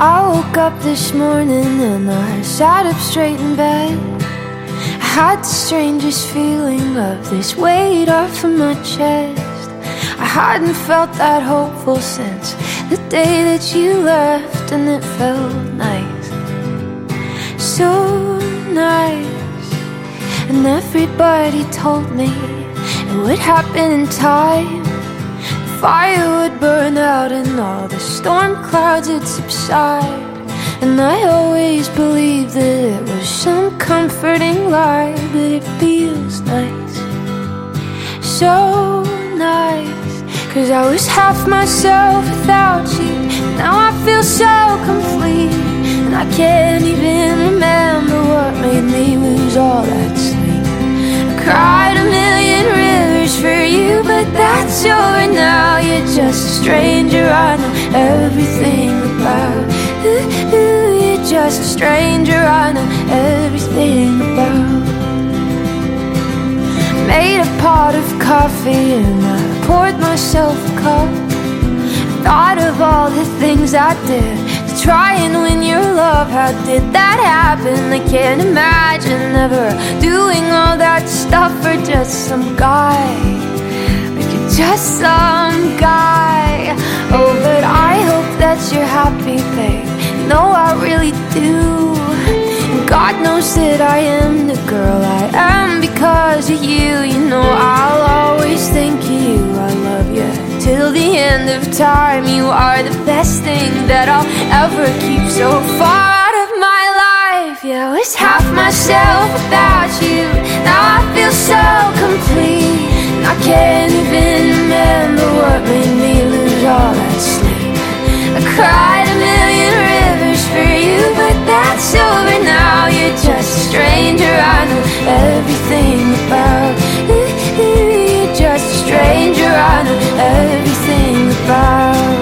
I woke up this morning and I sat up straight in bed. I had the strangest feeling of this weight off of my chest. I hadn't felt that hopeful since the day that you left, and it felt nice, so nice. And everybody told me it would happen in time. The fire would burn out and all the storm clouds would subside. And I always believed that it was some comforting lie, but it feels nice, so nice. 'Cause I was half myself without you. Now I feel so complete, and I can't even remember what made me lose all that sleep. I cried a million rivers for you, but that's over now. You're just a stranger I know everything about. You're just a stranger I know everything about. Made a pot of coffee and I poured myself a cup. Thought of all the things I did to try and win your love. How did that happen? I can't imagine ever doing all that stuff for just some guy. Like you're just some guy. Oh, but I hope that you're happy, babe. No, I really do. And God knows that I am the girl I am because of you. You know I'll always think of you. I love you till the end of time. You are the best thing that I'll ever keep so far out of my life. Yeah, I was half myself without you. Now I feel so complete, and I can't even remember what made me lose all that sleep. I cried a million rivers for you, but that's over now. You're just a stranger I know everything about. You're just a stranger I know everything about.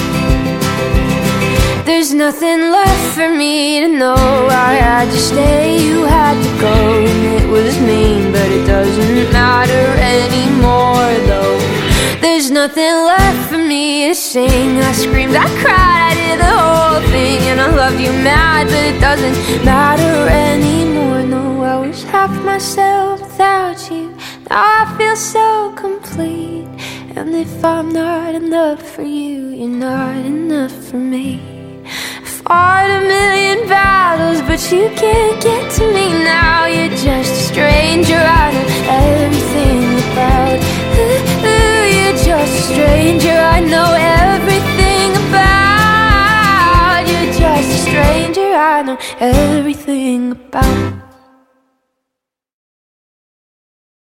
There's nothing left for me to know. I had to stay, you had to go, and it was mean, but it doesn't matter anymore though. There's nothing left for me to sing. I screamed, I cried, I did the whole thing, and I loved you mad, but it doesn't matter anymore. No, I was half myself without you. Now I feel so complete, and if I'm not enough for you, you're not enough for me. Fought a million battles, but you can't get to me now. You're just a stranger I know everything about. You're just a stranger I know everything about. You're just a stranger I know everything about.